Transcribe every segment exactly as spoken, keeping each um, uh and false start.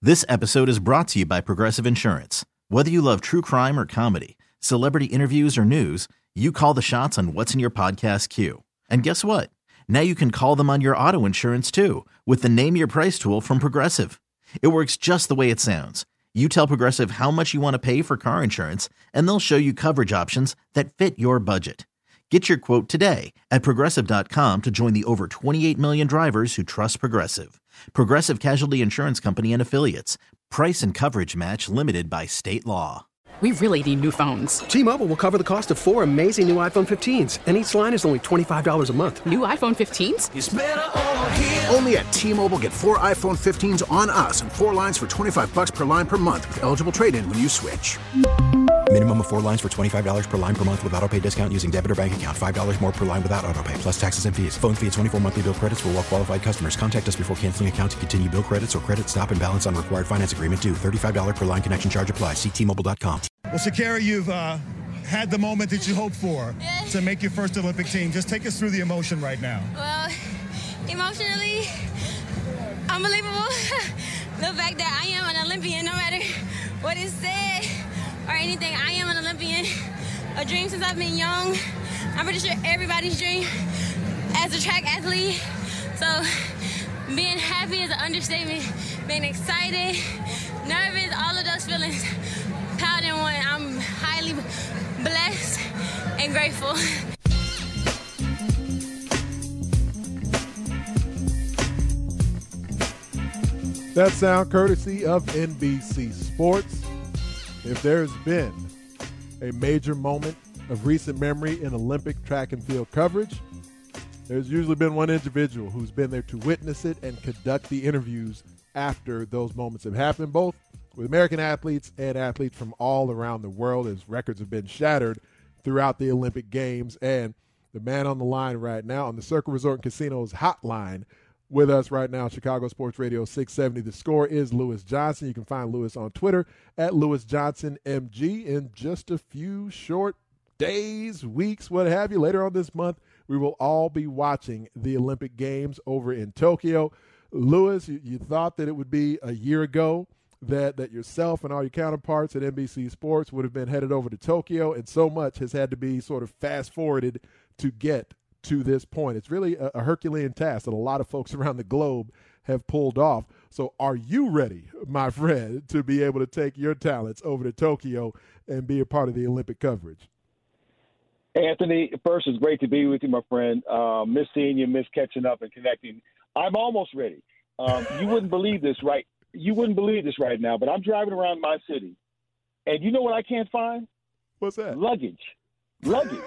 This episode is brought to you by Progressive Insurance. Whether you love true crime or comedy, celebrity interviews or news, you call the shots on what's in your podcast queue. And guess what? Now you can call them on your auto insurance too with the Name Your Price tool from Progressive. It works just the way it sounds. You tell Progressive how much you want to pay for car insurance, and they'll show you coverage options that fit your budget. Get your quote today at Progressive dot com to join the over twenty-eight million drivers who trust Progressive. Progressive Casualty Insurance Company and Affiliates. Price and coverage match limited by state law. We really need new phones. T-Mobile will cover the cost of four amazing new iPhone fifteens, and each line is only twenty-five dollars a month. New iPhone fifteens? It's better over here. Only at T-Mobile, get four iPhone fifteens on us and four lines for twenty-five bucks per line per month with eligible trade-in when you switch. Minimum of four lines for twenty-five dollars per line per month with autopay discount using debit or bank account. five dollars more per line without autopay, plus taxes and fees. Phone fee at twenty-four monthly bill credits for well-qualified customers. Contact us before canceling account to continue bill credits or credit stop and balance on required finance agreement due. thirty-five dollars per line connection charge applies. See T Mobile dot com. Well, Sha'Carri, you've uh, had the moment that you hoped for Yeah. to make your first Olympic team. Just take us through the emotion right now. Well, emotionally, unbelievable. The fact that I am an Olympian, no matter what is said or anything, I am an Olympian. A dream since I've been young. I'm pretty sure everybody's dream as a track athlete. So being happy is an understatement. Being excited, nervous, all of those feelings piled in one. I'm highly blessed and grateful. That sound courtesy of N B C Sports. If there's been a major moment of recent memory in Olympic track and field coverage, there's usually been one individual who's been there to witness it and conduct the interviews after those moments have happened, both with American athletes and athletes from all around the world, as records have been shattered throughout the Olympic Games. And the man on the line right now on the Circle Resort and Casinos hotline with us right now, Chicago Sports Radio six seventy. The Score is Lewis Johnson. You can find Lewis on Twitter at Lewis Johnson M G. In just a few short days, weeks, what have you, later on this month, we will all be watching the Olympic Games over in Tokyo. Lewis, you, you thought that it would be a year ago that, that yourself and all your counterparts at N B C Sports would have been headed over to Tokyo, and so much has had to be sort of fast-forwarded to get to this point. It's really a, a Herculean task that a lot of folks around the globe have pulled off. So are you ready, my friend, to be able to take your talents over to Tokyo and be a part of the Olympic coverage? Anthony, first, it's great to be with you, my friend. Uh, miss seeing you, miss catching up and connecting. I'm almost ready. Um, you wouldn't believe this, right? You wouldn't believe this right now, but I'm driving around my city, and you know what I can't find? What's that? Luggage. Luggage.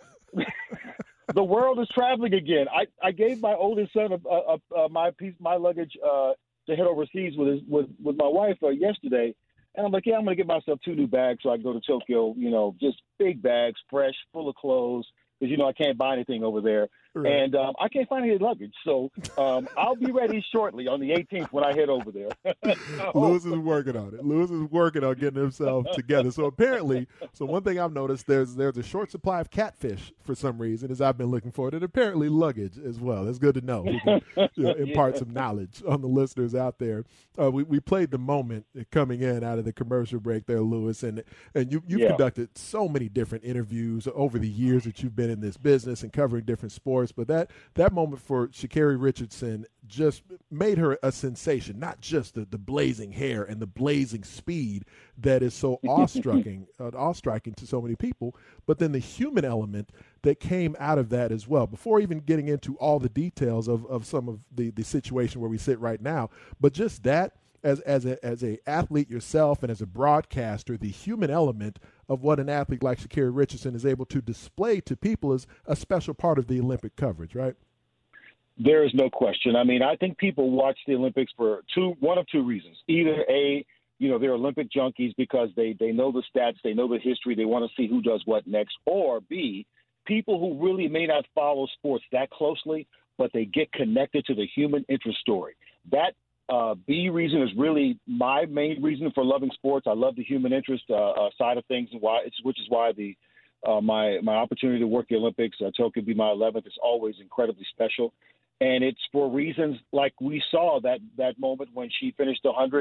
The world is traveling again. I, I gave my oldest son a, a, a, my piece, my luggage uh, to head overseas with his, with with my wife uh, yesterday, and I'm like, yeah, I'm going to get myself two new bags so I can go to Tokyo. You know, just big bags, fresh, full of clothes, because you know I can't buy anything over there, Right. and um, I can't find any luggage. So um, I'll be ready shortly on the eighteenth when I head over there. Lewis is working on it. Lewis is working on getting himself together. So apparently, so one thing I've noticed, there's there's a short supply of catfish for some reason, as I've been looking for it, and apparently luggage as well. That's good to know. We can you know, impart some knowledge on the listeners out there. Uh, we, we played the moment coming in out of the commercial break there, Lewis, and and you, you've Yeah. conducted so many different interviews over the years that you've been in this business and covering different sports, but that, that moment for Sha'Carri Richardson just made her a sensation, not just the, the blazing hair and the blazing speed that is so awe-striking, uh, awe-striking to so many people, but then the human element that came out of that as well, before even getting into all the details of, of some of the, the situation where we sit right now. But just that, as as a as a athlete yourself and as a broadcaster, the human element of what an athlete like Sha'Carri Richardson is able to display to people is a special part of the Olympic coverage, right? There is no question. I mean, I think people watch the Olympics for two, one of two reasons. Either A, you know, they're Olympic junkies because they, they know the stats, they know the history, they want to see who does what next. Or B, people who really may not follow sports that closely, but they get connected to the human interest story. That uh, B reason is really my main reason for loving sports. I love the human interest uh, uh, side of things, and why it's, which is why the uh, my my opportunity to work the Olympics, uh, Tokyo be my eleventh, is always incredibly special. And it's for reasons like we saw that that moment when she finished one hundred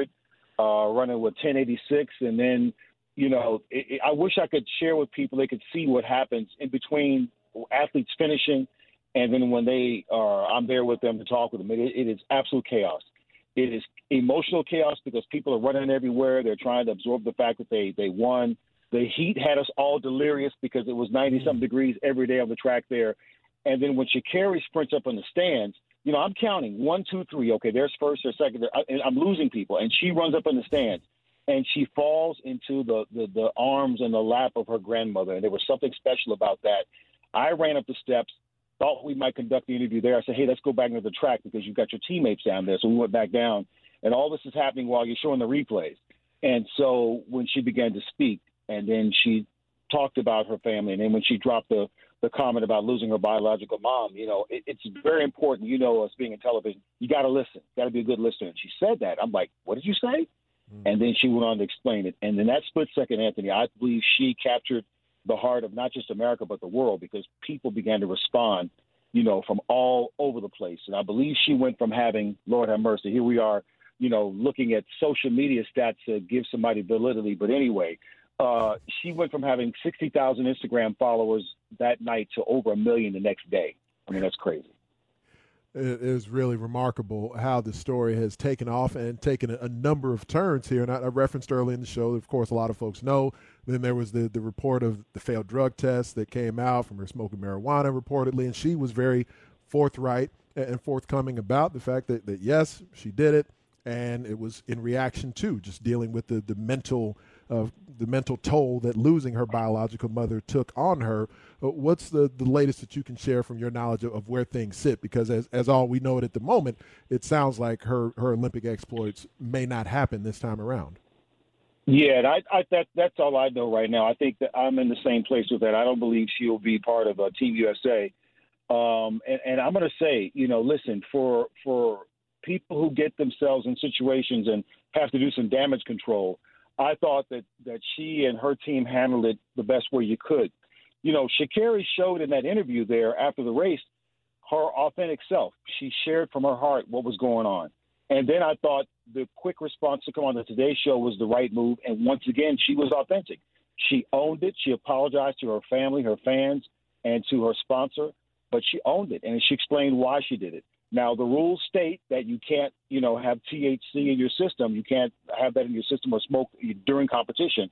uh, running with ten eighty-six. And then, you know, it, it, I wish I could share with people, they could see what happens in between athletes finishing and then when they are, I'm there with them to talk with them. It, it is absolute chaos. It is emotional chaos because people are running everywhere. They're trying to absorb the fact that they, they won. The heat had us all delirious because it was ninety-something degrees every day on the track there. And then when Sha'Carri sprints up in the stands, you know, I'm counting one, two, three. Okay, there's first or second. And I'm losing people. And she runs up in the stands, and she falls into the, the, the arms and the lap of her grandmother. And there was something special about that. I ran up the steps, thought we might conduct the interview there. I said, hey, let's go back into the track because you've got your teammates down there. So we went back down, and all this is happening while you're showing the replays. And so when she began to speak, and then she talked about her family, and then when she dropped the, the comment about losing her biological mom, you know, it, it's very important, you know, us being in television, you got to listen, got to be a good listener. And she said that. I'm like, what did you say? Mm-hmm. And then she went on to explain it. And in that split second, Anthony, I believe she captured the heart of not just America, but the world, because people began to respond, you know, from all over the place. And I believe she went from having, Lord have mercy, here we are, you know, looking at social media stats to give somebody validity. But anyway, uh, she went from having sixty thousand Instagram followers that night to over a million the next day. I mean, that's crazy. It is really remarkable how the story has taken off and taken a, a number of turns here. And I, I referenced early in the show, of course, a lot of folks know. Then there was the, the report of the failed drug test that came out from her smoking marijuana reportedly. And she was very forthright and forthcoming about the fact that, that yes, she did it. And it was in reaction to just dealing with the, the mental uh, the mental toll that losing her biological mother took on her. Uh, what's the, the latest that you can share from your knowledge of, of where things sit? Because as, as all we know it at the moment, it sounds like her, her Olympic exploits may not happen this time around. Yeah, and I, I, that, that's all I know right now. I think that I'm in the same place with that. I don't believe she'll be part of uh, Team U S A. Um, and, and I'm going to say, you know, listen, for for people who get themselves in situations and have to do some damage control, I thought that, that she and her team handled it the best way you could. You know, Sha'Carri showed in that interview there after the race her authentic self. She shared from her heart what was going on. And then I thought the quick response to come on the Today Show was the right move. And once again, she was authentic. She owned it. She apologized to her family, her fans, and to her sponsor. But she owned it, and she explained why she did it. Now, the rules state that you can't, you know, have T H C in your system. You can't have that in your system or smoke during competition.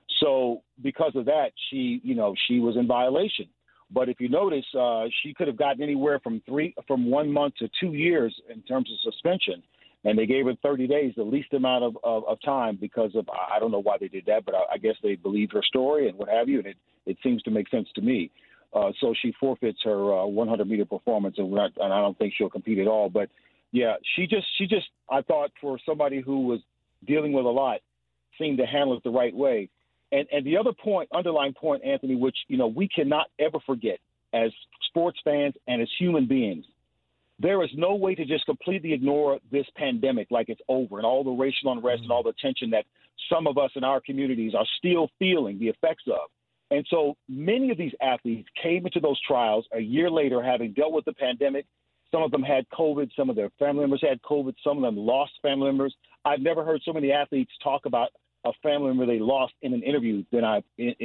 So because of that, she, you know, she was in violation. But if you notice, uh, she could have gotten anywhere from three, from one month to two years in terms of suspension. And they gave her thirty days, the least amount of, of, of time because of, I don't know why they did that, but I, I guess they believed her story and what have you. And it, it seems to make sense to me. Uh, so she forfeits her uh, one hundred meter performance, and, we're not, and I don't think she'll compete at all. But yeah, she just, she just, I thought for somebody who was dealing with a lot, seemed to handle it the right way. And and the other point, underlying point, Anthony, which you know we cannot ever forget as sports fans and as human beings, there is no way to just completely ignore this pandemic like it's over and all the racial unrest and all the tension that some of us in our communities are still feeling the effects of. And so many of these athletes came into those trials a year later having dealt with the pandemic. Some of them had COVID. Some of their family members had COVID. Some of them lost family members. I've never heard so many athletes talk about a family member they lost in an interview than I've,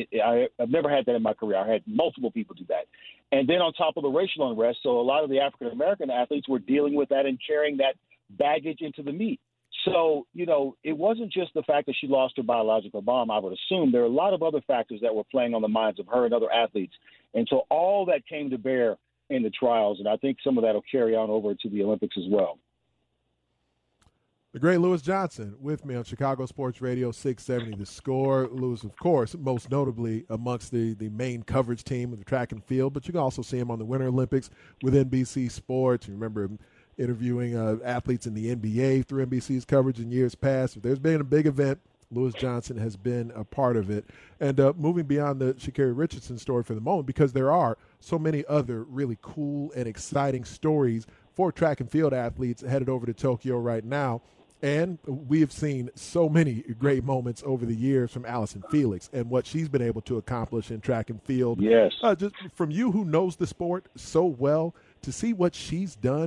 I've never had that in my career. I had multiple people do that. And then on top of the racial unrest, so a lot of the African-American athletes were dealing with that and carrying that baggage into the meet. So, you know, it wasn't just the fact that she lost her biological mom. I would assume there are a lot of other factors that were playing on the minds of her and other athletes. And so all that came to bear in the trials, and I think some of that will carry on over to the Olympics as well. The great Lewis Johnson with me on Chicago Sports Radio six seventy The Score. Lewis, of course, most notably amongst the, the main coverage team of the track and field, but you can also see him on the Winter Olympics with N B C Sports. You remember him interviewing uh, athletes in the N B A through N B C's coverage in years past. If there's been a big event, Lewis Johnson has been a part of it. And uh, moving beyond the Sha'Carri Richardson story for the moment, because there are so many other really cool and exciting stories for track and field athletes headed over to Tokyo right now. And we have seen so many great moments over the years from Allison Felix and what she's been able to accomplish in track and field. Yes. Uh, just from you who knows the sport so well, to see what she's done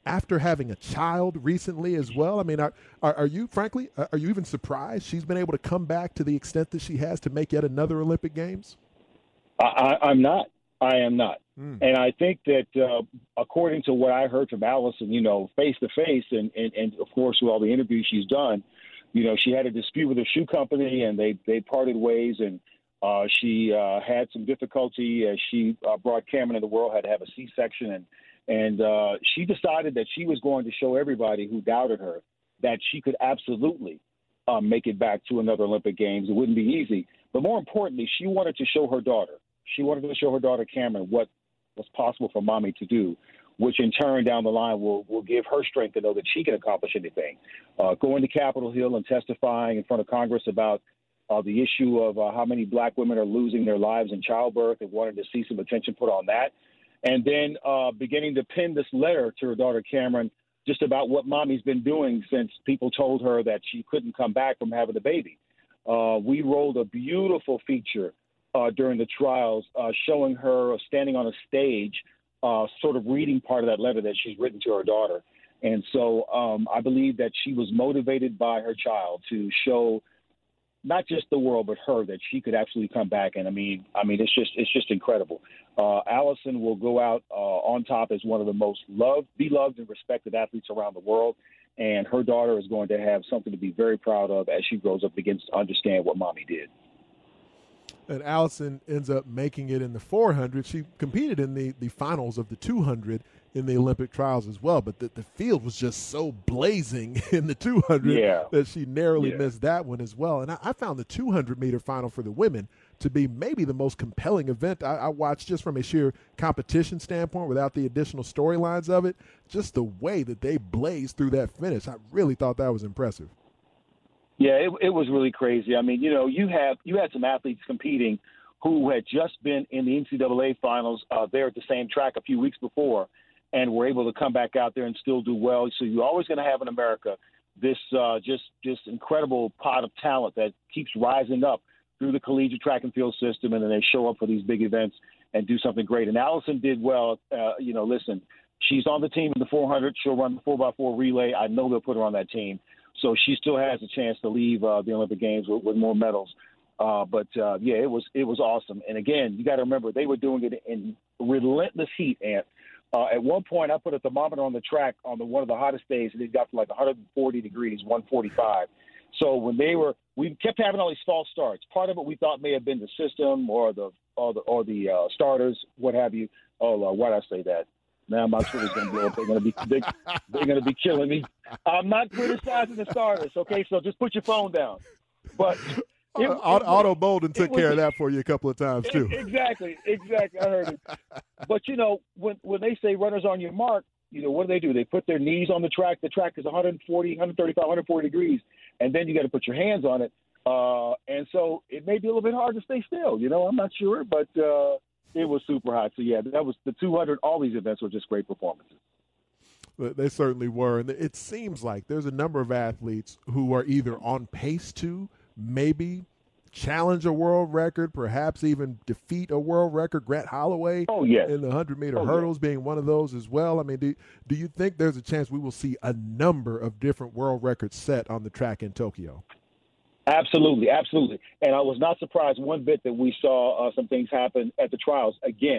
after having a child recently as well. I mean, are, are, are you, frankly, are you even surprised she's been able to come back to the extent that she has to make yet another Olympic Games? I, I, I'm not. I am not. Mm. And I think that uh, according to what I heard from Allison, you know, face to face, and, and, and of course, with all the interviews she's done, you know, she had a dispute with her shoe company and they, they parted ways, and uh, she uh, had some difficulty as she uh, brought Cameron in the world, had to have a C-section. And, and uh, she decided that she was going to show everybody who doubted her that she could absolutely uh, make it back to another Olympic Games. It wouldn't be easy. But more importantly, she wanted to show her daughter. She wanted to show her daughter, Cameron, what was possible for mommy to do, which in turn down the line will, will give her strength to know that she can accomplish anything. Uh, going to Capitol Hill and testifying in front of Congress about uh, the issue of uh, how many black women are losing their lives in childbirth and wanted to see some attention put on that. And then uh, beginning to pen this letter to her daughter, Cameron, just about what mommy's been doing since people told her that she couldn't come back from having a baby. Uh, we rolled a beautiful feature Uh, during the trials, uh, showing her standing on a stage, uh, sort of reading part of that letter that she's written to her daughter. And so um, I believe that she was motivated by her child to show not just the world, but her, that she could absolutely come back. And I mean, I mean, it's just it's just incredible. Uh, Allison will go out uh, on top as one of the most loved, beloved, and respected athletes around the world. And her daughter is going to have something to be very proud of as she grows up, begins to understand what mommy did. And Allison ends up making it in the four hundred. She competed in the, the finals of the two hundred in the Olympic trials as well, but the, the field was just so blazing in the two hundred yeah. that she narrowly yeah. missed that one as well. And I, I found the two hundred meter final for the women to be maybe the most compelling event I, I watched, just from a sheer competition standpoint without the additional storylines of it. Just the way that they blazed through that finish, I really thought that was impressive. Yeah, it, it was really crazy. I mean, you know, you have you had some athletes competing who had just been in the N C double A finals uh, there at the same track a few weeks before, and were able to come back out there and still do well. So you're always going to have in America this uh, just just incredible pot of talent that keeps rising up through the collegiate track and field system, and then they show up for these big events and do something great. And Allison did well. Uh, you know, listen, she's on the team in the four hundred. She'll run the four by four relay. I know they'll put her on that team. So she still has a chance to leave uh, the Olympic Games with, with more medals. Uh, but, uh, yeah, it was it was awesome. And, again, you got to remember, they were doing it in relentless heat. And uh, at one point, I put a thermometer on the track on the one of the hottest days, and it got to like one hundred forty degrees, one forty-five. So when they were – we kept having all these false starts. Part of it we thought may have been the system or the or the, or the uh, starters, what have you. Oh, uh, why did I say that? Now my Twitter's going to blow up. They're going to be they, they're going to be killing me. I'm not criticizing the starters, okay? So just put your phone down. But it, uh, it, Otto Bolden took was, care of that for you a couple of times too. Exactly, exactly. I heard it. But you know, when when they say runners on your mark, you know what do they do? They put their knees on the track. The track is one forty, one thirty-five, one forty degrees, and then you got to put your hands on it. Uh, and so it may be a little bit hard to stay still. You know, I'm not sure, but. Uh, It was super hot. So, yeah, that was the two hundred. All these events were just great performances. They certainly were. And it seems like there's a number of athletes who are either on pace to maybe challenge a world record, perhaps even defeat a world record. Grant Holloway oh, yes. in the one hundred meter oh, hurdles yes. being one of those as well. I mean, do, do you think there's a chance we will see a number of different world records set on the track in Tokyo? Absolutely, absolutely. And I was not surprised one bit that we saw uh, some things happen at the trials. Again,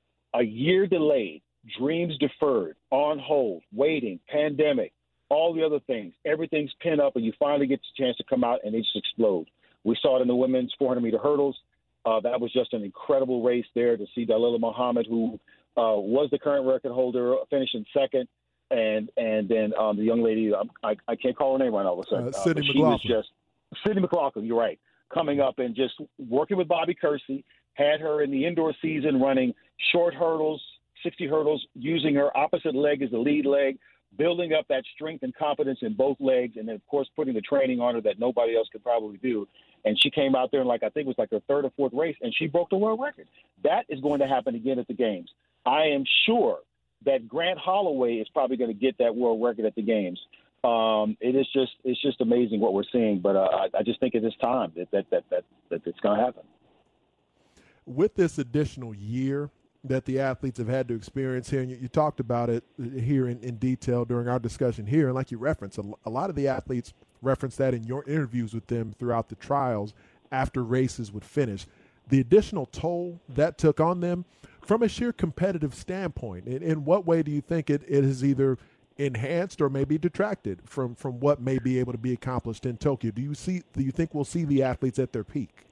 a year delayed, dreams deferred, on hold, waiting, pandemic, all the other things. Everything's pinned up, and you finally get the chance to come out and it just explode. We saw it in the women's four hundred meter hurdles. Uh, that was just an incredible race there to see Dalilah Muhammad, who uh, was the current record holder, finishing second. And and then um, the young lady, I, I can't call her name right now. All of a sudden. Uh, Sydney uh, McLaughlin. She was just Sydney McLaughlin, you're right, coming up and just working with Bobby Kersey, had her in the indoor season running short hurdles, sixty hurdles, using her opposite leg as the lead leg, building up that strength and confidence in both legs, and then, of course, putting the training on her that nobody else could probably do. And she came out there, and like I think it was like her third or fourth race, and she broke the world record. That is going to happen again at the Games. I am sure that Grant Holloway is probably going to get that world record at the Games. Um, it is just it's just amazing what we're seeing, but uh, I, I just think at this time that that that that, that it's going to happen. With this additional year that the athletes have had to experience here, and you, you talked about it here in, in detail during our discussion here, and like you referenced, a, a lot of the athletes referenced that in your interviews with them throughout the trials after races would finish. The additional toll that took on them from a sheer competitive standpoint, in, in what way do you think it, it has either enhanced or maybe detracted from, from what may be able to be accomplished in Tokyo? Do you see? Do you think we'll see the athletes at their peak?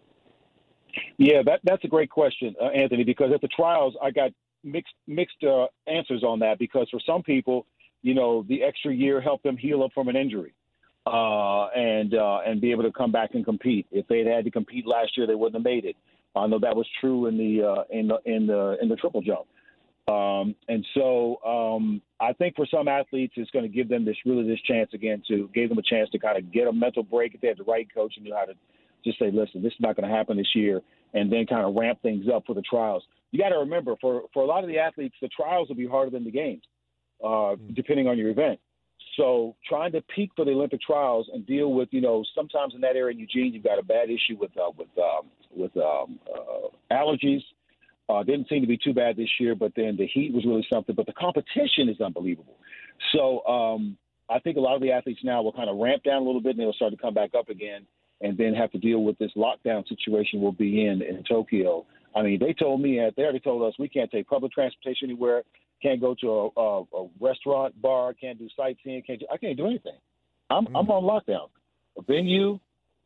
Yeah, that that's a great question, uh, Anthony, because at the trials I got mixed mixed uh, answers on that, because for some people, you know, the extra year helped them heal up from an injury uh, and uh, and be able to come back and compete. If they had had to compete last year, they wouldn't have made it. I know that was true in the uh, in the in the in the triple jump. Um, and so um, I think for some athletes, it's going to give them this really this chance again to give them a chance to kind of get a mental break if they have the right coach and knew how to just say, listen, this is not going to happen this year, and then kind of ramp things up for the trials. You got to remember, for, for a lot of the athletes, the trials will be harder than the games, uh, depending on your event. So trying to peak for the Olympic trials and deal with, you know, sometimes in that area in Eugene, you've got a bad issue with uh, with um, with um, uh, allergies. Uh, didn't seem to be too bad this year, but then the heat was really something. But the competition is unbelievable. So um, I think a lot of the athletes now will kind of ramp down a little bit, and they'll start to come back up again, and then have to deal with this lockdown situation we'll be in in Tokyo. I mean, they told me, they already told us we can't take public transportation anywhere, can't go to a, a, a restaurant, bar, can't do sightseeing, can't do, I can't do anything. I'm, mm. I'm on lockdown. A venue,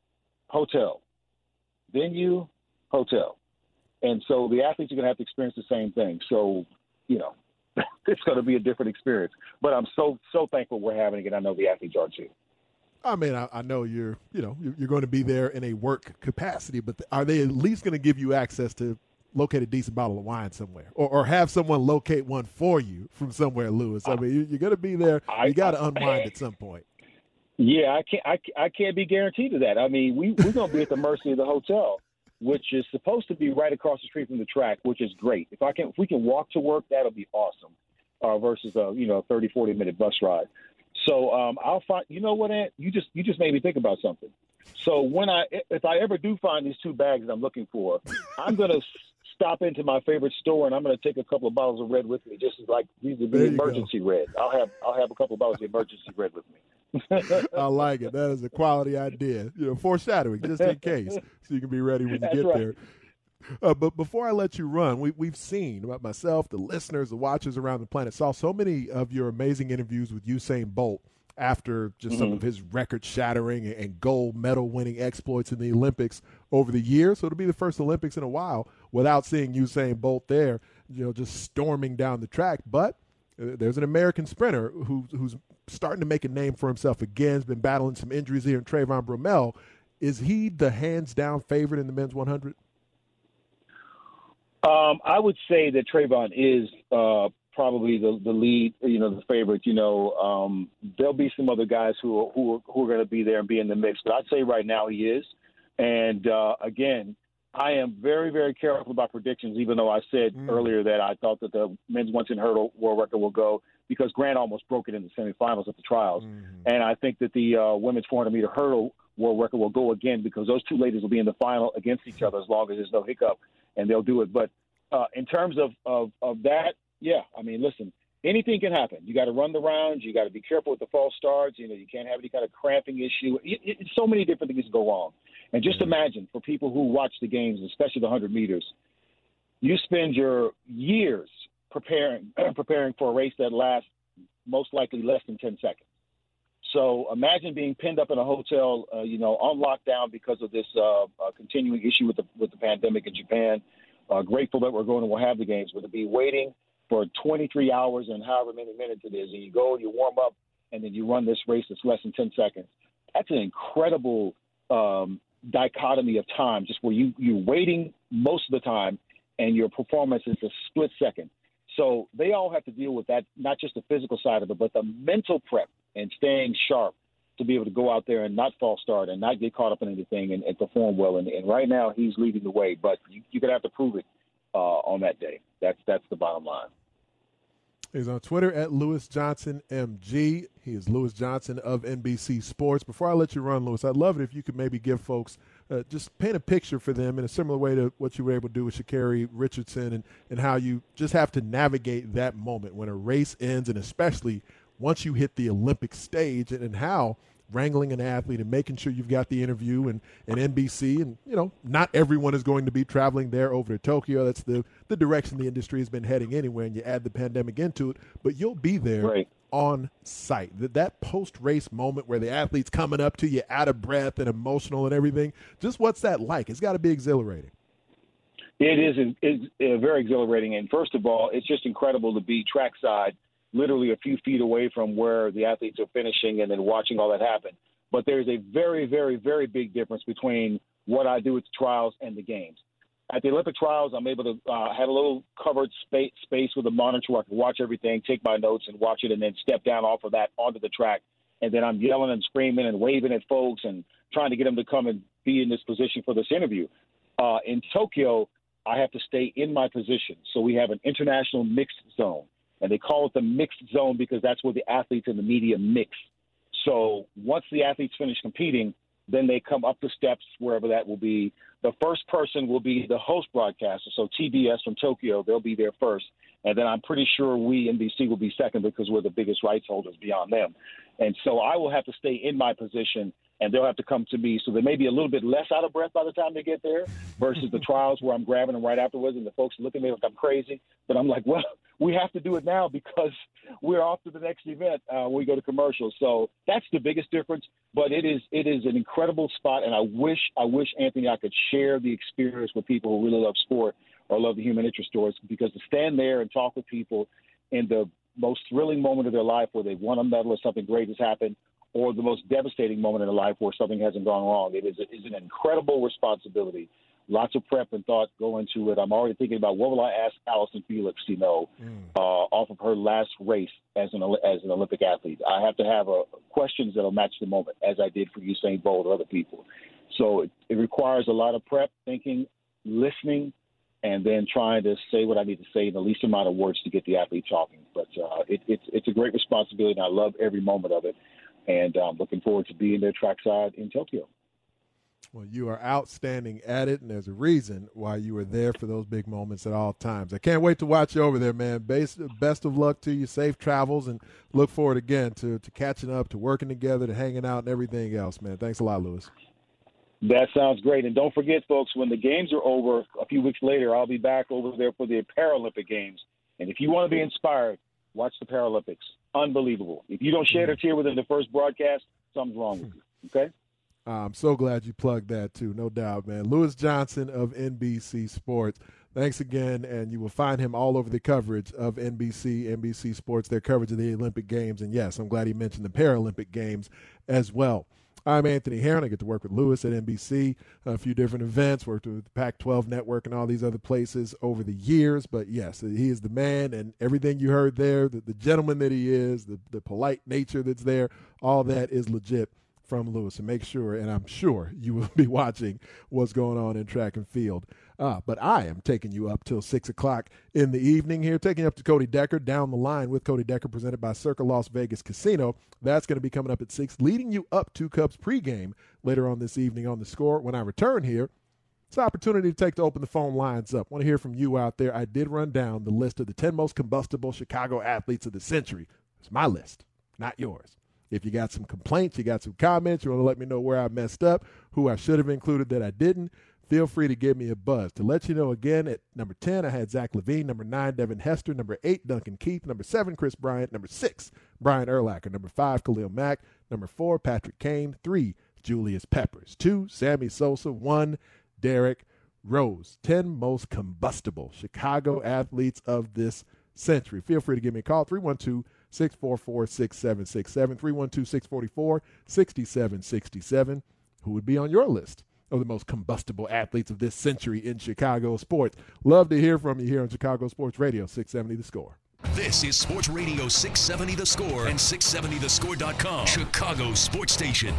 hotel. Venue, hotel. And so the athletes are going to have to experience the same thing. So, you know, it's going to be a different experience. But I'm so, so thankful we're having it, and I know the athletes are too. I mean, I, I know you're, you know, you're, you're going to be there in a work capacity, but are they at least going to give you access to locate a decent bottle of wine somewhere, or, or have someone locate one for you from somewhere, Lewis? I mean, you, you're going to be there. I, you got to unwind at some point. Yeah, I can't. I, I can't be guaranteed of that. I mean, we we're going to be at the mercy of the hotel, which is supposed to be right across the street from the track, which is great. If I can, if we can walk to work, that'll be awesome. Uh, versus a you know thirty, forty minute bus ride. So um, I'll find. You know what, Ant? You just you just made me think about something. So when I if I ever do find these two bags that I'm looking for, I'm gonna stop into my favorite store and I'm gonna take a couple of bottles of red with me, just as like these are the emergency go. red. I'll have I'll have a couple of bottles of emergency red with me. I like it. That is a quality idea. You know, foreshadowing just in case, so you can be ready when you That's get right. there. Uh, but before I let you run, we, we've seen, about myself, the listeners, the watchers around the planet, saw so many of your amazing interviews with Usain Bolt after just mm-hmm. some of his record-shattering and gold medal-winning exploits in the Olympics over the years. So it'll be the first Olympics in a while without seeing Usain Bolt there, you know, just storming down the track. But uh, there's an American sprinter who, who's starting to make a name for himself again. Has been battling some injuries here in Trayvon Bromell. Is he the hands-down favorite in the men's one hundred? Um, I would say that Trayvon is uh, probably the, the lead, you know, the favorite. You know, um, there'll be some other guys who are, who are, who are going to be there and be in the mix, but I'd say right now he is. And uh, again, I am very, very careful about predictions, even though I said mm. earlier that I thought that the men's one ten hurdle world record will go, because Grant almost broke it in the semifinals at the trials. Mm. And I think that the uh, women's four hundred meter hurdle world record will go again, because those two ladies will be in the final against each other as long as there's no hiccup, and they'll do it. But uh, in terms of, of, of that, yeah, I mean, listen, anything can happen. You got to run the rounds. You got to be careful with the false starts. You know, you can't have any kind of cramping issue. It, it, so many different things go wrong. And just imagine, for people who watch the games, especially the one hundred meters, you spend your years preparing preparing for a race that lasts most likely less than ten seconds. So imagine being pinned up in a hotel, uh, you know, on lockdown because of this uh, uh, continuing issue with the with the pandemic in Japan. Uh, grateful that we're going to we'll have the games, but to be waiting for twenty-three hours and however many minutes it is, and you go, you warm up, and then you run this race that's less than ten seconds. That's an incredible um, dichotomy of time, just where you, you're waiting most of the time, and your performance is a split second. So they all have to deal with that, not just the physical side of it, but the mental prep and staying sharp to be able to go out there and not false start and not get caught up in anything and, and perform well. And, and right now he's leading the way, but you, you're going to have to prove it uh, on that day. That's that's the bottom line. He's on Twitter at Lewis Johnson M G. He is Lewis Johnson of N B C Sports. Before I let you run, Lewis, I'd love it if you could maybe give folks uh, just paint a picture for them in a similar way to what you were able to do with Sha'Carri Richardson and, and how you just have to navigate that moment when a race ends, and especially once you hit the Olympic stage, and, and how wrangling an athlete and making sure you've got the interview and, and N B C. And, you know, not everyone is going to be traveling there over to Tokyo. That's the, the direction the industry has been heading anyway, and you add the pandemic into it. But you'll be there right on site. That, that post-race moment where the athlete's coming up to you out of breath and emotional and everything, just what's that like? It's got to be exhilarating. It is it's, uh, very exhilarating. And first of all, it's just incredible to be trackside, literally a few feet away from where the athletes are finishing and then watching all that happen. But there's a very, very, very big difference between what I do at the trials and the games. At the Olympic trials, I'm able to uh, have a little covered space, space with a monitor where I can watch everything, take my notes and watch it, and then step down off of that onto the track. And then I'm yelling and screaming and waving at folks and trying to get them to come and be in this position for this interview. Uh, in Tokyo, I have to stay in my position. So we have an international mixed zone. And they call it the mixed zone because that's where the athletes and the media mix. So once the athletes finish competing, then they come up the steps, wherever that will be. The first person will be the host broadcaster. So T B S from Tokyo, they'll be there first. And then I'm pretty sure we, N B C, will be second because we're the biggest rights holders beyond them. And so I will have to stay in my position, and they'll have to come to me. So they may be a little bit less out of breath by the time they get there versus the trials where I'm grabbing them right afterwards and the folks look at me like I'm crazy. But I'm like, well, we have to do it now because we're off to the next event uh, when we go to commercials. So that's the biggest difference. But it is it is an incredible spot, and I wish, I wish, Anthony, I could share the experience with people who really love sport or love the human interest stories, because to stand there and talk with people in the most thrilling moment of their life where they've won a medal or something great has happened, or the most devastating moment in their life where something hasn't gone wrong, it is, it is an incredible responsibility. Lots of prep and thought go into it. I'm already thinking about what will I ask Allison Felix, you know, mm. uh, off of her last race as an as an Olympic athlete. I have to have uh, questions that will match the moment, as I did for Usain Bolt or other people. So it, it requires a lot of prep, thinking, listening, and then trying to say what I need to say in the least amount of words to get the athlete talking. But uh, it, it's it's a great responsibility, and I love every moment of it. And I'm looking forward to being there trackside in Tokyo. Well, you are outstanding at it, and there's a reason why you are there for those big moments at all times. I can't wait to watch you over there, man. Best, best of luck to you, safe travels, and look forward again to, to catching up, to working together, to hanging out, and everything else, man. Thanks a lot, Lewis. That sounds great. And don't forget, folks, when the games are over a few weeks later, I'll be back over there for the Paralympic Games. And if you want to be inspired, watch the Paralympics. Unbelievable. If you don't shed a tear within the first broadcast, something's wrong with you, okay? I'm so glad you plugged that, too. No doubt, man. Lewis Johnson of N B C Sports. Thanks again, and you will find him all over the coverage of N B C, N B C Sports, their coverage of the Olympic Games. And, yes, I'm glad he mentioned the Paralympic Games as well. I'm Anthony Herron. I get to work with Lewis at N B C, a few different events, worked with the Pac twelve Network and all these other places over the years. But, yes, he is the man, and everything you heard there, the, the gentleman that he is, the, the polite nature that's there, all that is legit from Lewis. And make sure, and I'm sure you will be watching what's going on in track and field. Uh, but I am taking you up till six o'clock in the evening here, taking you up to Cody Decker, Down the Line with Cody Decker, presented by Circa Las Vegas Casino. That's going to be coming up at six, leading you up to Cubs pregame later on this evening on The Score. When I return here, it's an opportunity to take to open the phone lines up. I want to hear from you out there. I did run down the list of the ten most combustible Chicago athletes of the century. It's my list, not yours. If you got some complaints, you got some comments, you want to let me know where I messed up, who I should have included that I didn't, feel free to give me a buzz. To let you know again, at number ten, I had Zach LaVine. Number nine, Devin Hester. Number eight, Duncan Keith. Number seven, Chris Bryant. Number six, Brian Urlacher. Number five, Khalil Mack. Number four, Patrick Kane. Three, Julius Peppers. Two, Sammy Sosa. One, Derrick Rose. Ten most combustible Chicago athletes of this century. Feel free to give me a call, three one two, six four four, six seven six seven, three one two, six four four, six seven six seven. Who would be on your list of the most combustible athletes of this century in Chicago sports? Love to hear from you here on Chicago Sports Radio, six seventy The Score. This is Sports Radio six seventy The Score and six seventy the score dot com, Chicago Sports Station.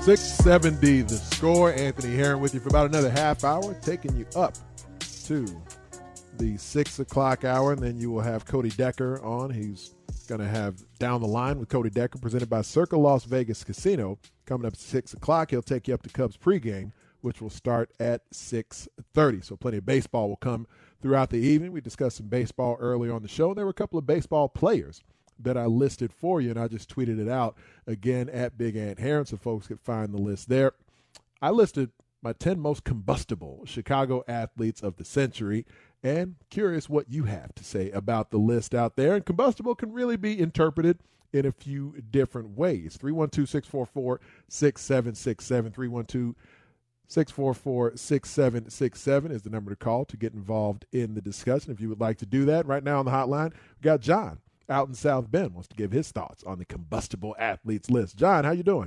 six seventy The Score. Anthony Herron with you for about another half hour, taking you up to the six o'clock hour, and then you will have Cody Decker on. He's going to have Down the Line with Cody Decker, presented by Circa Las Vegas Casino, coming up at six o'clock. He'll take you up to Cubs pregame, which will start at six thirty. So plenty of baseball will come throughout the evening. We discussed some baseball earlier on the show. There were a couple of baseball players that I listed for you, and I just tweeted it out again at Big Ant Herron so folks could find the list there. I listed my ten most combustible Chicago athletes of the century, and curious what you have to say about the list out there. And combustible can really be interpreted in a few different ways. three one two, six four four, six seven six seven, three one two, six four four, six seven six seven is the number to call to get involved in the discussion if you would like to do that. Right now on the hotline, we got John out in South Bend, wants to give his thoughts on the combustible athletes list. John, how you doing?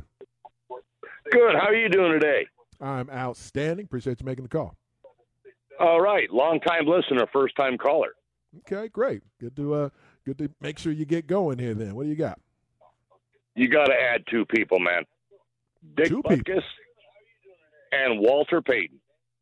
Good. How are you doing today? I'm outstanding. Appreciate you making the call. All right. Long-time listener, first-time caller. Okay, great. Good to uh, good to make sure you get going here then. What do you got? You got to add two people, man. Dick two Butkus people. and Walter Payton.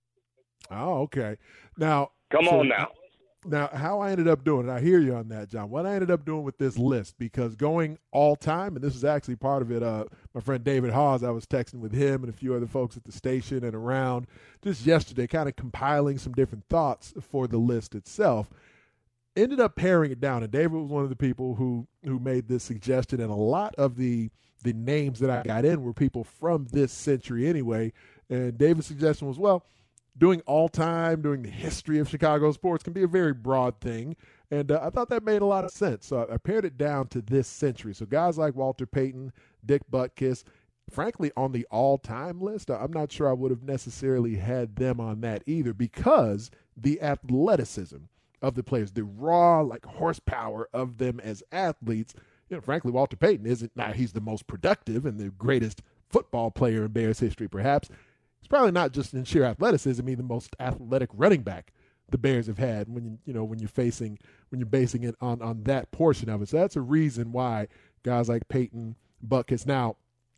Oh, okay. Now, Come so, on now. Now, how I ended up doing it, I hear you on that, John. What I ended up doing with this list, because going all time, and this is actually part of it, uh, my friend David Hawes, I was texting with him and a few other folks at the station and around just yesterday, kind of compiling some different thoughts for the list itself. Ended up paring it down, and David was one of the people who who made this suggestion, and a lot of the the names that I got in were people from this century anyway. And David's suggestion was, well, doing all time, doing the history of Chicago sports can be a very broad thing. And uh, I thought that made a lot of sense. So I, I pared it down to this century. So guys like Walter Payton, Dick Butkus, frankly, on the all-time list, I'm not sure I would have necessarily had them on that either, because the athleticism of the players, the raw like horsepower of them as athletes, you know, frankly, Walter Payton isn't, now he's the most productive and the greatest football player in Bears history perhaps. It's probably not just in sheer athleticism, he's the most athletic running back the Bears have had when you, you know, when you're facing, when you're basing it on, on that portion of it. So that's a reason why guys like Peyton, Butkus. Now,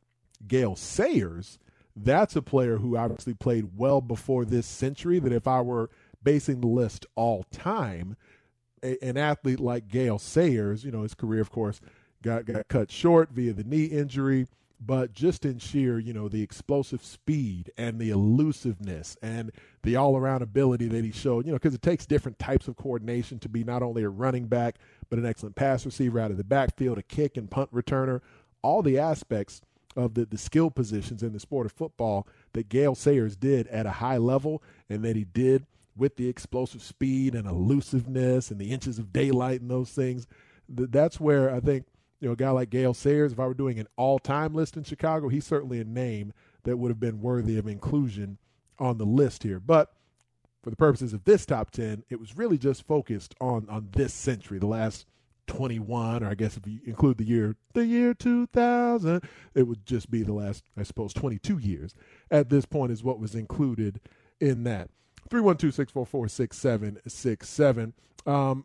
Gale Sayers, that's a player who obviously played well before this century, that if I were basing the list all time, a, an athlete like Gale Sayers, you know, his career, of course, got, got cut short via the knee injury. But just in sheer, you know, the explosive speed and the elusiveness and the all-around ability that he showed, you know, because it takes different types of coordination to be not only a running back, but an excellent pass receiver out of the backfield, a kick and punt returner, all the aspects of the, the skill positions in the sport of football that Gale Sayers did at a high level, and that he did with the explosive speed and elusiveness and the inches of daylight and those things. That's where I think, you know, a guy like Gale Sayers, if I were doing an all-time list in Chicago, he's certainly a name that would have been worthy of inclusion on the list here. But for the purposes of this top ten, it was really just focused on on this century, the last twenty-one, or I guess if you include the year, the year two thousand, it would just be the last, I suppose, twenty-two years at this point is what was included in that. three one two, six four four, six seven six seven. Um,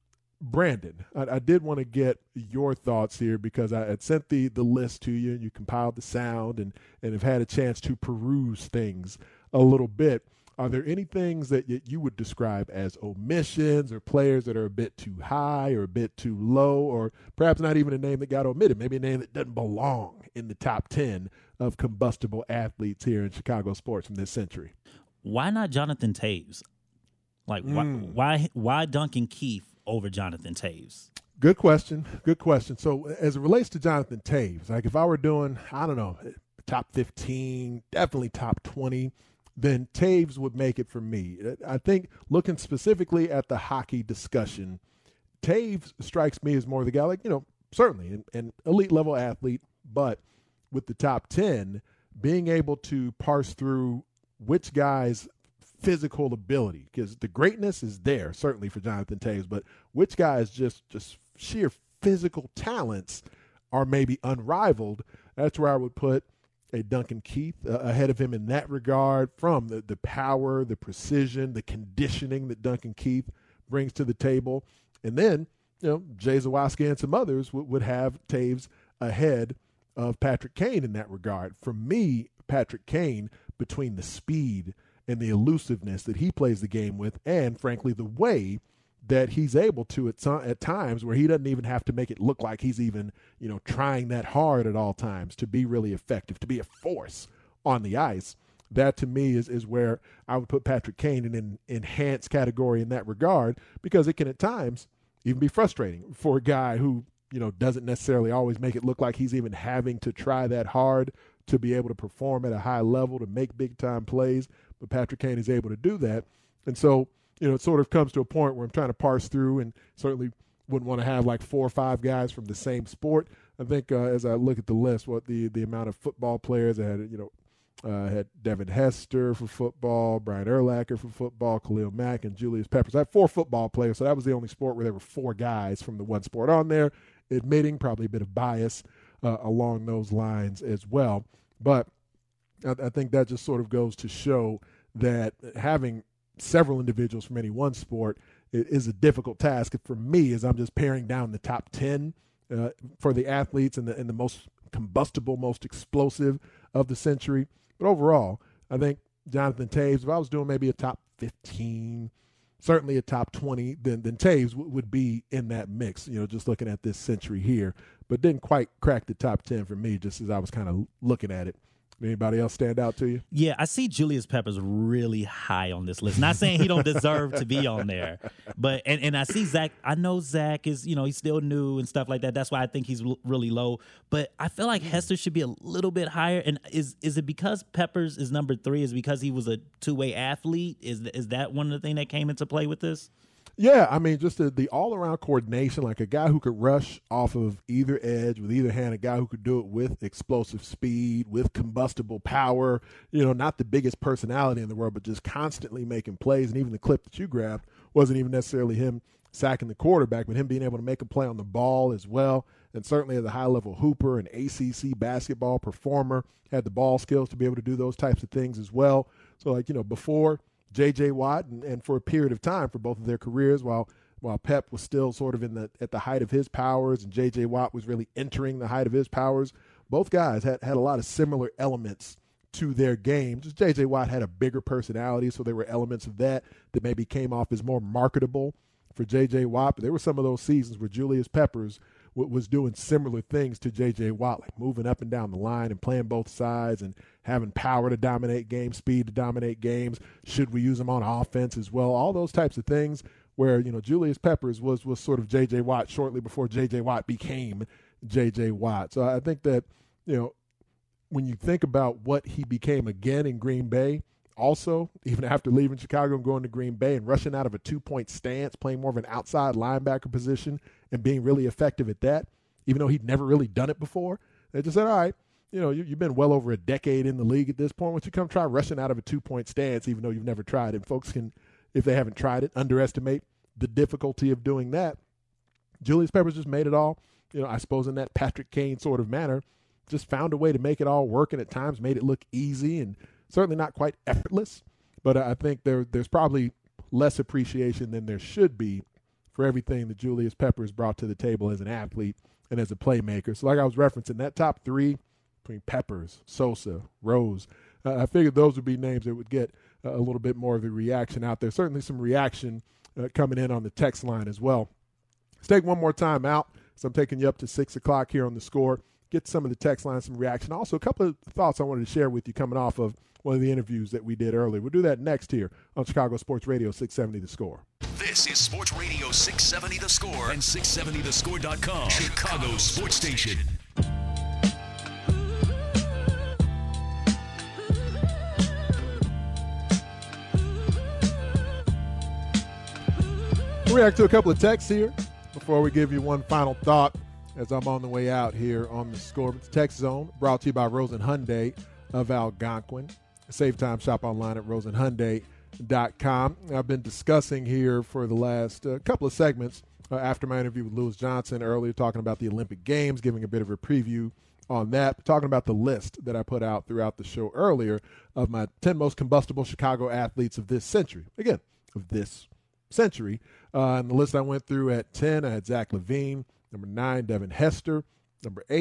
Brandon, I, I did want to get your thoughts here, because I had sent the, the list to you and you compiled the sound and, and have had a chance to peruse things a little bit. Are there any things that y- you would describe as omissions, or players that are a bit too high or a bit too low, or perhaps not even a name that got omitted, maybe a name that doesn't belong in the top ten of combustible athletes here in Chicago sports from this century? Why not Jonathan Taves? Like, mm. why, why, why Duncan Keith over Jonathan Taves? Good question. Good question. So as it relates to Jonathan Taves, like if I were doing, I don't know, top fifteen, definitely top twenty, then Taves would make it for me. I think looking specifically at the hockey discussion, Taves strikes me as more the guy, like, you know, certainly an, an elite level athlete, but with the top ten, being able to parse through which guys physical ability, because the greatness is there certainly for Jonathan Taves, but which guys just just sheer physical talents are maybe unrivaled. That's where I would put a Duncan Keith uh, ahead of him in that regard, from the, the power, the precision, the conditioning that Duncan Keith brings to the table. And then, you know, Jay Zawaski and some others would, would have Taves ahead of Patrick Kane in that regard. For me, Patrick Kane, between the speed and the elusiveness that he plays the game with, and frankly, the way that he's able to at, at times where he doesn't even have to make it look like he's even, you know, trying that hard at all times to be really effective, to be a force on the ice. That to me is, is where I would put Patrick Kane in an enhanced category in that regard, because it can at times even be frustrating for a guy who, you know, doesn't necessarily always make it look like he's even having to try that hard to be able to perform at a high level, to make big time plays. But Patrick Kane is able to do that. And so, you know, it sort of comes to a point where I'm trying to parse through, and certainly wouldn't want to have like four or five guys from the same sport. I think uh, as I look at the list, what the, the amount of football players that had, you know, uh, had Devin Hester for football, Brian Urlacher for football, Khalil Mack, and Julius Peppers. I had four football players, so that was the only sport where there were four guys from the one sport on there, admitting probably a bit of bias uh, along those lines as well. But I, I think that just sort of goes to show that having several individuals from any one sport is a difficult task for me, as I'm just paring down the top ten uh, for the athletes and the, and the most combustible, most explosive of the century. But overall, I think Jonathan Toews, if I was doing maybe a top fifteen, certainly a top twenty, then, then Toews w- would be in that mix, you know, just looking at this century here. But didn't quite crack the top ten for me, just as I was kind of looking at it. Anybody else stand out to you? Yeah, I see Julius Peppers really high on this list. Not saying he don't deserve to be on there, but and, and I see Zach. I know Zach is, you know, he's still new and stuff like that. That's why I think he's l- really low. But I feel like Hester should be a little bit higher. And is is it because Peppers is number three? Is it because he was a two way athlete? Is is that one of the things that came into play with this? Yeah, I mean, just the, the all-around coordination, like a guy who could rush off of either edge with either hand, a guy who could do it with explosive speed, with combustible power, you know, not the biggest personality in the world, but just constantly making plays. And even the clip that you grabbed wasn't even necessarily him sacking the quarterback, but him being able to make a play on the ball as well. And certainly as a high-level hooper and A C C basketball performer, had the ball skills to be able to do those types of things as well. So, like, you know, before J J. Watt, and, and for a period of time for both of their careers, while while Pep was still sort of in the at the height of his powers, and J J. Watt was really entering the height of his powers, both guys had, had a lot of similar elements to their game. Just J J. Watt had a bigger personality, so there were elements of that that maybe came off as more marketable for J J. Watt. But there were some of those seasons where Julius Peppers w- was doing similar things to J J. Watt, like moving up and down the line and playing both sides and having power to dominate games, speed to dominate games. Should we use him on offense as well? All those types of things where, you know, Julius Peppers was was sort of J J. Watt shortly before J J. Watt became J J. Watt. So I think that, you know, when you think about what he became again in Green Bay, also, even after leaving Chicago and going to Green Bay and rushing out of a two-point stance, playing more of an outside linebacker position and being really effective at that, even though he'd never really done it before, they just said, all right, you know, you, you've been well over a decade in the league at this point. Why don't you come try rushing out of a two-point stance, even though you've never tried it? And folks can, if they haven't tried it, underestimate the difficulty of doing that. Julius Peppers just made it all, you know, I suppose in that Patrick Kane sort of manner, just found a way to make it all work, and at times made it look easy and certainly not quite effortless. But I think there there's probably less appreciation than there should be for everything that Julius Peppers brought to the table as an athlete and as a playmaker. So like I was referencing, that top three between Peppers, Sosa, Rose, uh, I figured those would be names that would get uh, a little bit more of a reaction out there. Certainly some reaction uh, coming in on the text line as well. Let's take one more time out. So I'm taking you up to six o'clock here on The Score. Get some of the text line, some reaction. Also, a couple of thoughts I wanted to share with you coming off of one of the interviews that we did earlier. We'll do that next here on Chicago Sports Radio six seventy The Score. This is Sports Radio six seventy The Score and six seventy the score dot com, Chicago Sports Station. We'll react to a couple of texts here before we give you one final thought as I'm on the way out here on The Score. It's Text Zone, brought to you by Rosen Hyundai of Algonquin. Save time, shop online at rosen hyundai dot com. I've been discussing here for the last uh, couple of segments uh, after my interview with Lewis Johnson earlier, talking about the Olympic Games, giving a bit of a preview on that, talking about the list that I put out throughout the show earlier of my ten most combustible Chicago athletes of this century. Again, of this century. Uh, and the list I went through at ten, I had Zach LaVine. Number nine, Devin Hester. Number eight,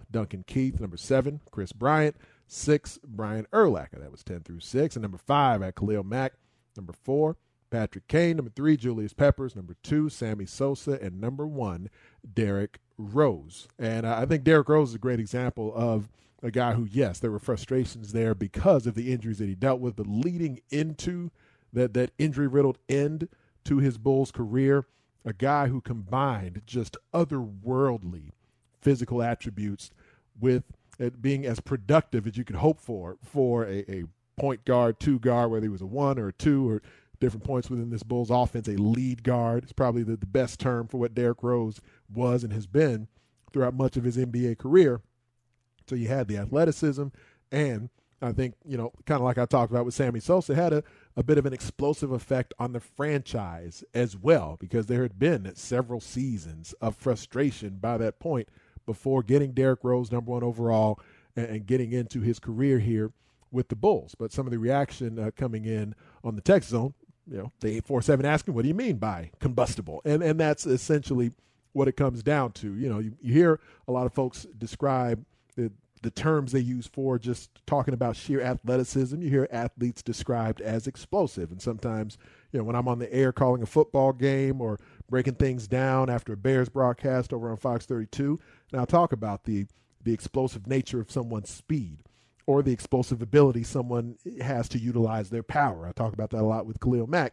Duncan Keith. Number seven, Chris Bryant. Six, Brian Urlacher. That was ten through six. And number five, at Khalil Mack. Number four, Patrick Kane. Number three, Julius Peppers. Number two, Sammy Sosa. And number one, Derrick Rose. And I think Derrick Rose is a great example of a guy who, yes, there were frustrations there because of the injuries that he dealt with, but leading into that, that injury-riddled end to his Bulls career, a guy who combined just otherworldly physical attributes with it being as productive as you could hope for for a, a point guard, two guard, whether he was a one or a two or different points within this Bulls offense, a lead guard. It's probably the, the best term for what Derrick Rose was and has been throughout much of his N B A career. So you had the athleticism, and I think, you know, kind of like I talked about with Sammy Sosa, had a, a bit of an explosive effect on the franchise as well, because there had been several seasons of frustration by that point before getting Derrick Rose number one overall and, and getting into his career here with the Bulls. But some of the reaction uh, coming in on the text zone, you know, the eight four seven asking, what do you mean by combustible? And and that's essentially what it comes down to. You know, you, you hear a lot of folks describe the, the terms they use for just talking about sheer athleticism. You hear athletes described as explosive. And sometimes, you know, when I'm on the air calling a football game or breaking things down after a Bears broadcast over on Fox thirty-two, and I'll talk about the, the explosive nature of someone's speed or the explosive ability someone has to utilize their power. I talk about that a lot with Khalil Mack.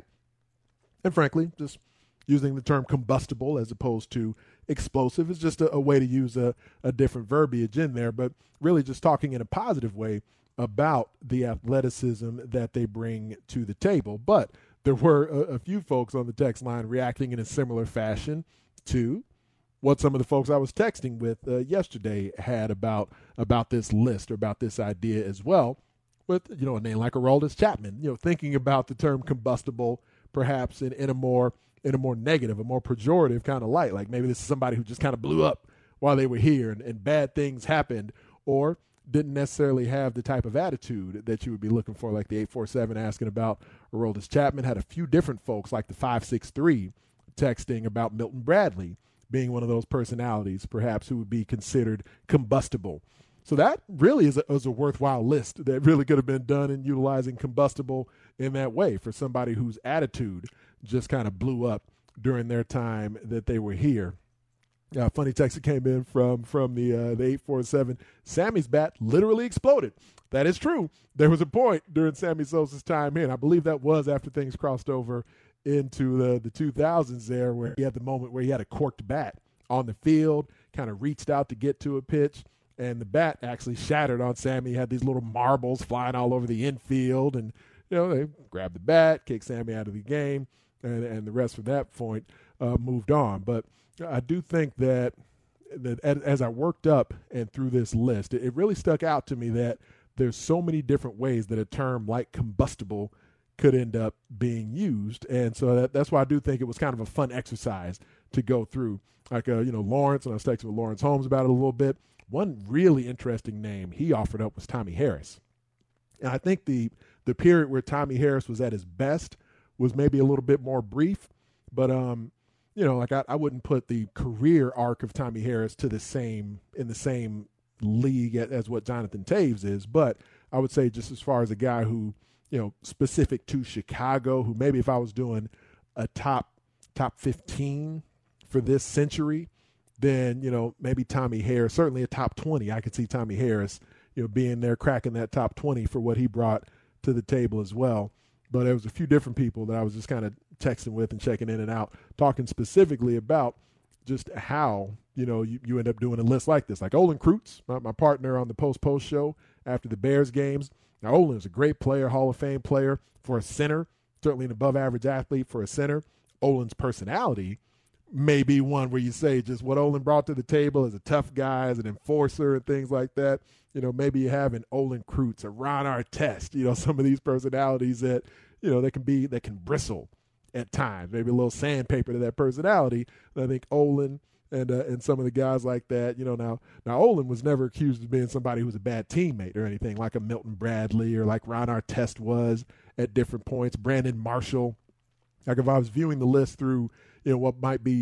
And frankly, just using the term combustible as opposed to explosive is just a, a way to use a, a different verbiage in there, but really just talking in a positive way about the athleticism that they bring to the table. But there were a, a few folks on the text line reacting in a similar fashion to what some of the folks I was texting with uh, yesterday had about about this list or about this idea as well, with, you know, a name like Aroldis Chapman, you know, thinking about the term combustible perhaps in, in a more in a more negative, a more pejorative kind of light. Like maybe this is somebody who just kind of blew up while they were here and, and bad things happened, or didn't necessarily have the type of attitude that you would be looking for, like the eight four seven asking about Aroldis Chapman. Had a few different folks like the five six three texting about Milton Bradley being one of those personalities perhaps who would be considered combustible. So that really is a, is a worthwhile list that really could have been done in utilizing combustible in that way for somebody whose attitude just kind of blew up during their time that they were here. Uh, funny text that came in from from the uh, the eight four seven. Sammy's bat literally exploded. That is true. There was a point during Sammy Sosa's time here, and I believe that was after things crossed over into the, the two thousands there, where he had the moment where he had a corked bat on the field, kind of reached out to get to a pitch, and the bat actually shattered on Sammy. He had these little marbles flying all over the infield, and, you know, they grabbed the bat, kicked Sammy out of the game, and, and the rest from that point uh, moved on. But I do think that, that as I worked up and through this list, it, it really stuck out to me that there's so many different ways that a term like combustible could end up being used. And so that, that's why I do think it was kind of a fun exercise to go through. Like, uh, you know, Lawrence, and I was texting with Lawrence Holmes about it a little bit. One really interesting name he offered up was Tommy Harris. And I think the the period where Tommy Harris was at his best was maybe a little bit more brief. But, um, you know, like I, I wouldn't put the career arc of Tommy Harris to the same in the same league as what Jonathan Taves is. But I would say just as far as a guy who, you know, specific to Chicago, who maybe if I was doing a top top fifteen for this century, then, you know, maybe Tommy Harris, certainly a top twenty. I could see Tommy Harris, you know, being there, cracking that top twenty for what he brought to the table as well. But there was a few different people that I was just kind of texting with and checking in and out, talking specifically about just how, you know, you, you end up doing a list like this. Like Olin Kreutz, my, my partner on the Post Post show after the Bears games. Now, Olin is a great player, Hall of Fame player for a center, certainly an above-average athlete for a center. Olin's personality may be one where you say just what Olin brought to the table as a tough guy, as an enforcer and things like that. You know, maybe you have an Olin Kreutz, a Ron Artest, you know, some of these personalities that, you know, they can be, they can bristle at times, maybe a little sandpaper to that personality. And I think Olin and uh, and some of the guys like that, you know, now now Olin was never accused of being somebody who was a bad teammate or anything, like a Milton Bradley or like Ron Artest was at different points. Brandon Marshall. Like if I was viewing the list through, you know, what might be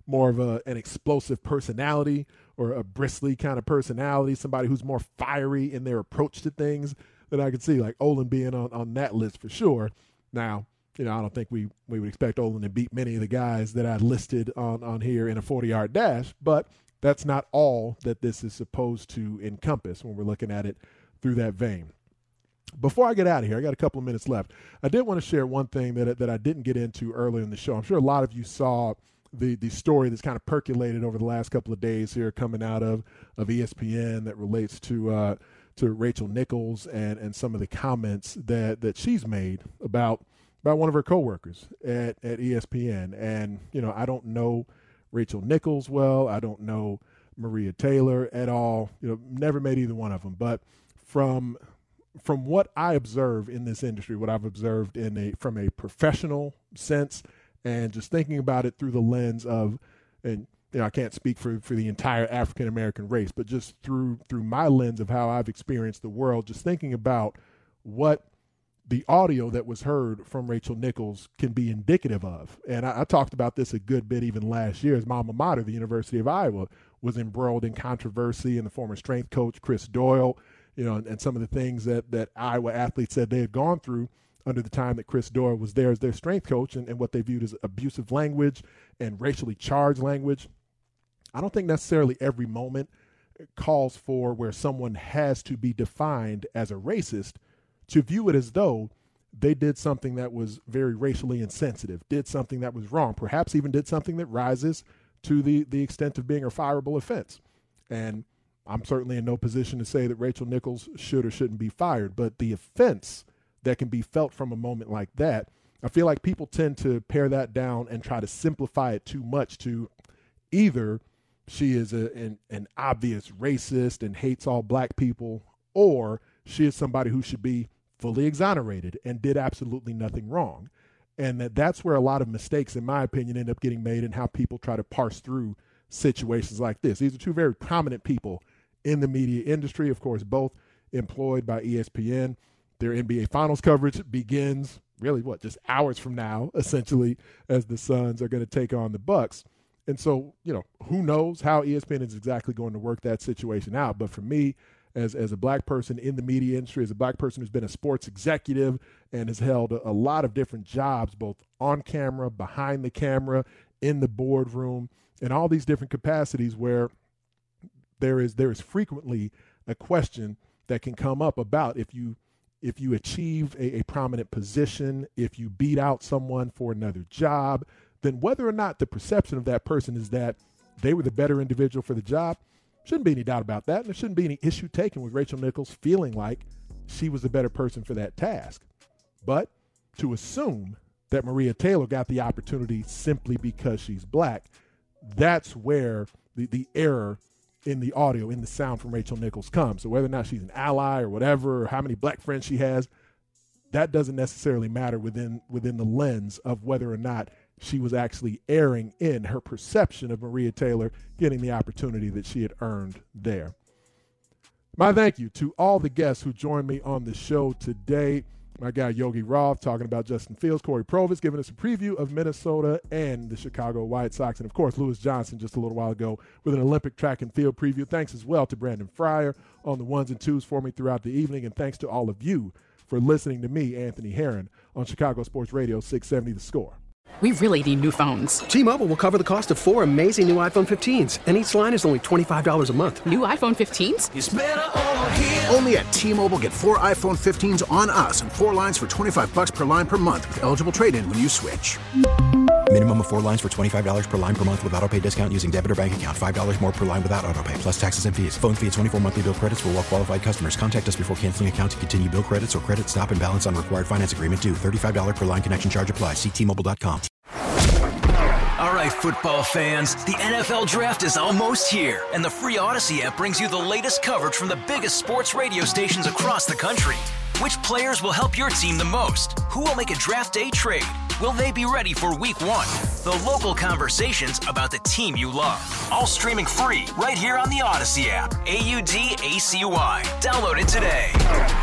more of a, an explosive personality or a bristly kind of personality, somebody who's more fiery in their approach to things, then I could see like Olin being on, on that list for sure. Now, you know, I don't think we, we would expect Olin to beat many of the guys that I listed on, on here in a forty-yard dash, but that's not all that this is supposed to encompass when we're looking at it through that vein. Before I get out of here, I got a couple of minutes left. I did want to share one thing that that I didn't get into earlier in the show. I'm sure a lot of you saw the the story that's kind of percolated over the last couple of days here coming out of, of E S P N that relates to uh, to Rachel Nichols and, and some of the comments that, that she's made about about one of her coworkers at, at E S P N. And, you know, I don't know Rachel Nichols well. I don't know Maria Taylor at all. You know, never met either one of them. But from from what I observe in this industry, what I've observed in a from a professional sense, and just thinking about it through the lens of, and you know, I can't speak for, for the entire African American race, but just through through my lens of how I've experienced the world, just thinking about what the audio that was heard from Rachel Nichols can be indicative of. And I, I talked about this a good bit even last year as my alma mater, the University of Iowa, was embroiled in controversy, and the former strength coach, Chris Doyle, you know, and, and some of the things that, that Iowa athletes said they had gone through under the time that Chris Doyle was there as their strength coach, and, and what they viewed as abusive language and racially charged language. I don't think necessarily every moment calls for where someone has to be defined as a racist to view it as though they did something that was very racially insensitive, did something that was wrong, perhaps even did something that rises to the, the extent of being a fireable offense. And I'm certainly in no position to say that Rachel Nichols should or shouldn't be fired, but the offense that can be felt from a moment like that, I feel like people tend to pare that down and try to simplify it too much to either she is a, an, an obvious racist and hates all black people, or she is somebody who should be fully exonerated and did absolutely nothing wrong. And that that's where a lot of mistakes, in my opinion, end up getting made, and how people try to parse through situations like this. These are two very prominent people in the media industry, of course, both employed by E S P N. Their N B A Finals coverage begins really, what, just hours from now, essentially, as the Suns are going to take on the Bucks. And so, you know, who knows how E S P N is exactly going to work that situation out. But for me, as as a black person in the media industry, as a black person who's been a sports executive and has held a, a lot of different jobs, both on camera, behind the camera, in the boardroom, and all these different capacities where there is there is frequently a question that can come up about if you if you achieve a, a prominent position, if you beat out someone for another job, then whether or not the perception of that person is that they were the better individual for the job, shouldn't be any doubt about that. And there shouldn't be any issue taken with Rachel Nichols feeling like she was the better person for that task. But to assume that Maria Taylor got the opportunity simply because she's black, that's where the, the error in the audio, in the sound from Rachel Nichols comes. So whether or not she's an ally or whatever, or how many black friends she has, that doesn't necessarily matter within within the lens of whether or not she was actually erring in her perception of Maria Taylor getting the opportunity that she had earned there. My thank you to all the guests who joined me on the show today. My guy Yogi Roth talking about Justin Fields, Corey Provis giving us a preview of Minnesota and the Chicago White Sox, and of course Lewis Johnson just a little while ago with an Olympic track and field preview. Thanks as well to Brandon Fryer on the ones and twos for me throughout the evening, and thanks to all of you for listening to me, Anthony Herron, on Chicago Sports Radio six seventy The Score. We really need new phones. T-Mobile will cover the cost of four amazing new iPhone fifteens, and each line is only twenty-five dollars a month. New iPhone fifteens? It's better over here. Only at T-Mobile, get four iPhone fifteens on us and four lines for twenty-five bucks per line per month with eligible trade-in when you switch. Minimum of four lines for twenty-five dollars per line per month with auto pay discount using debit or bank account. five dollars more per line without auto pay, plus taxes and fees. Phone fee at twenty-four monthly bill credits for well-qualified customers. Contact us before canceling account to continue bill credits or credit stop and balance on required finance agreement due. thirty-five dollars per line connection charge applies. See T Mobile dot com. All right, football fans, the N F L Draft is almost here, and the free Odyssey app brings you the latest coverage from the biggest sports radio stations across the country. Which players will help your team the most? Who will make a draft day trade? Will they be ready for week one? The local conversations about the team you love. All streaming free right here on the Odyssey app. A U D A C Y. Download it today.